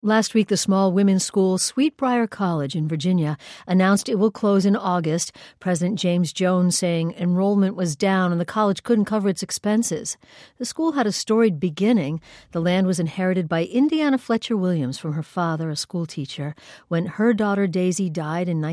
Last week, the small women's school Sweetbriar College in Virginia announced it will close in August, President James Jones saying enrollment was down and the college couldn't cover its expenses. The school had a storied beginning. The land was inherited by Indiana Fletcher Williams from her father, a school teacher, when her daughter Daisy died in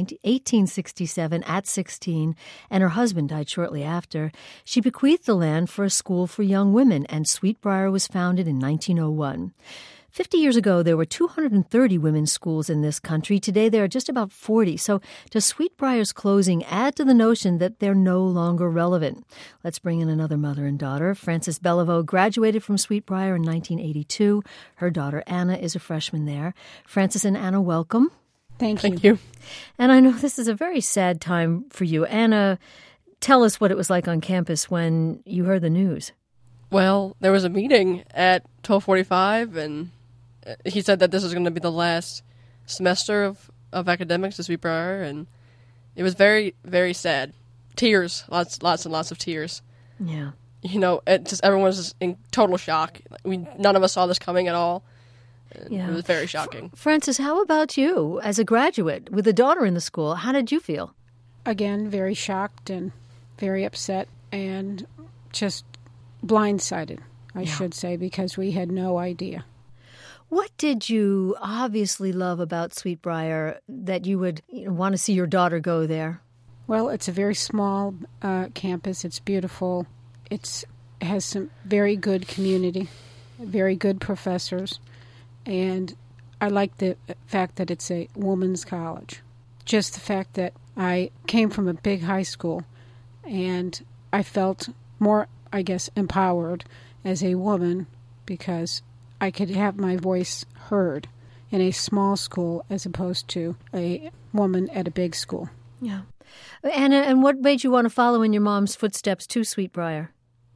1867 at 16, and her husband died shortly after. She bequeathed the land for a school for young women, and Sweetbriar was founded in 1901. 50 years ago, there were 230 women's schools in this country. Today, there are just about 40. So does Sweetbriar's closing add to the notion that they're no longer relevant? Let's bring in another mother and daughter. Frances Beliveau graduated from Sweetbriar in 1982. Her daughter, Anna, is a freshman there. Frances and Anna, welcome. Thank you. And I know this is a very sad time for you. Anna, tell us what it was like on campus when you heard the news. Well, there was a meeting at 12:45, and he said that this was going to be the last semester of academics at Sweetbriar, and it was very, very sad. Tears, lots and lots of tears. Yeah. You know, everyone was just in total shock. None of us saw this coming at all. Yeah. It was very shocking. Frances, how about you as a graduate with a daughter in the school? How did you feel? Again, very shocked and very upset and just blindsided, I should say, because we had no idea. What did you obviously love about Sweetbriar that you would want to see your daughter go there? Well, it's a very small campus. It's beautiful. It has some very good community, very good professors, and I like the fact that it's a women's college. Just the fact that I came from a big high school, and I felt more, I guess, empowered as a woman because I could have my voice heard in a small school as opposed to a woman at a big school. Yeah. Anna, and what made you want to follow in your mom's footsteps to Sweetbriar?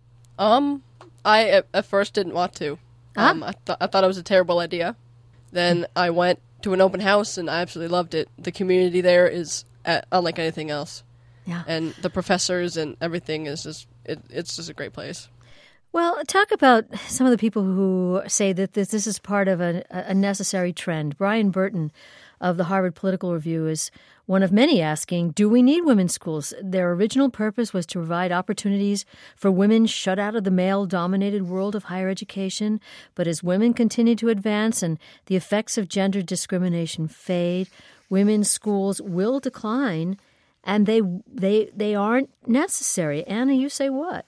I at first didn't want to. I thought it was a terrible idea. Then I went to an open house and I absolutely loved it. The community there is unlike anything else. Yeah. And the professors and everything is just, it's just a great place. Well, talk about some of the people who say that this is part of a necessary trend. Brian Burton of the Harvard Political Review is one of many asking, do we need women's schools? Their original purpose was to provide opportunities for women shut out of the male-dominated world of higher education. But as women continue to advance and the effects of gender discrimination fade, women's schools will decline, and they aren't necessary. Anna, you say what?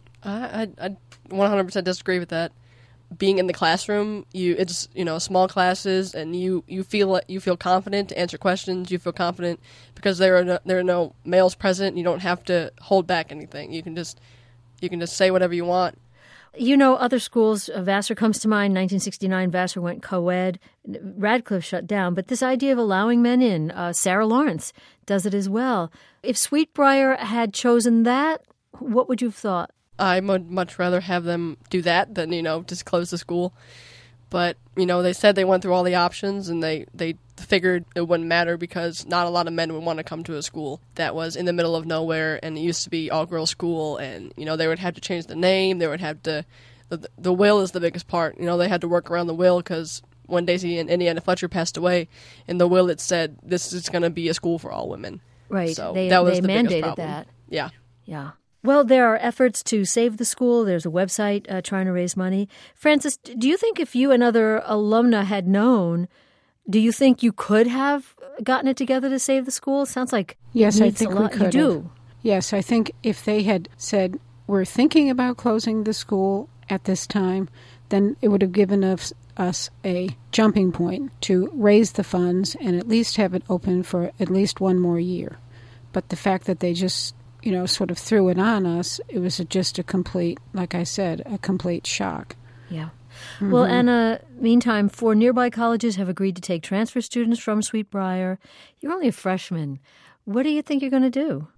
I 100% disagree with that. Being in the classroom, it's small classes, and you feel confident to answer questions. You feel confident because there are no males present. You don't have to hold back anything. You can just say whatever you want. You know, other schools, Vassar comes to mind. 1969, Vassar went co-ed. Radcliffe shut down. But this idea of allowing men in, Sarah Lawrence does it as well. If Sweetbriar had chosen that, what would you have thought? I would much rather have them do that than, just close the school. But, they said they went through all the options and they figured it wouldn't matter because not a lot of men would want to come to a school that was in the middle of nowhere and it used to be all-girls school and, they would have to change the name. They would have to, the will is the biggest part. They had to work around the will because when Daisy and Indiana Fletcher passed away, in the will it said this is going to be a school for all women. Right. So they the mandated that. Yeah. Yeah. Well, there are efforts to save the school. There's a website trying to raise money. Frances, do you think if you and other alumna had known, do you think you could have gotten it together to save the school? Sounds like yes, I think we could. You do. Yes, I think if they had said, we're thinking about closing the school at this time, then it would have given us a jumping point to raise the funds and at least have it open for at least one more year. But the fact that they just sort of threw it on us, it was just a complete, like I said, a complete shock. Yeah. Mm-hmm. Well, Anna, meantime, 4 nearby colleges have agreed to take transfer students from Sweetbriar. You're only a freshman. What do you think you're going to do?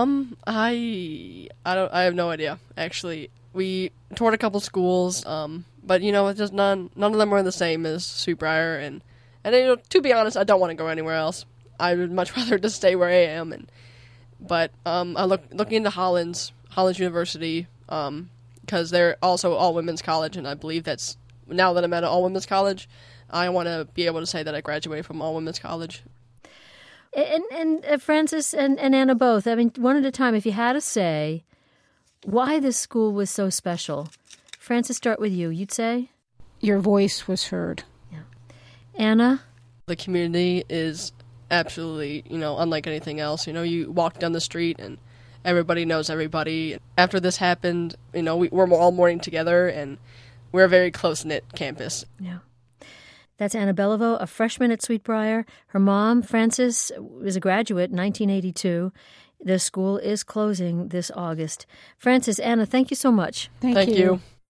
I have no idea, actually. We toured a couple schools, but, it's just none of them are the same as Sweetbriar, and to be honest, I don't want to go anywhere else. I would much rather just stay where I am, But I looking into Hollins University, because they're also all women's college, and I believe that's now that I'm at an all women's college, I want to be able to say that I graduated from all-women's college. And Frances and Anna both, I mean, one at a time, if you had to say why this school was so special. Frances, start with you. You'd say? Your voice was heard. Yeah. Anna? The community is absolutely, unlike anything else. You walk down the street and everybody knows everybody. After this happened, we're all mourning together, and we're a very close-knit campus. Yeah. That's Anna Beliveau, a freshman at Sweetbriar. Her mom, Frances, was a graduate in 1982. The school is closing this August. Frances, Anna, thank you so much. Thank you.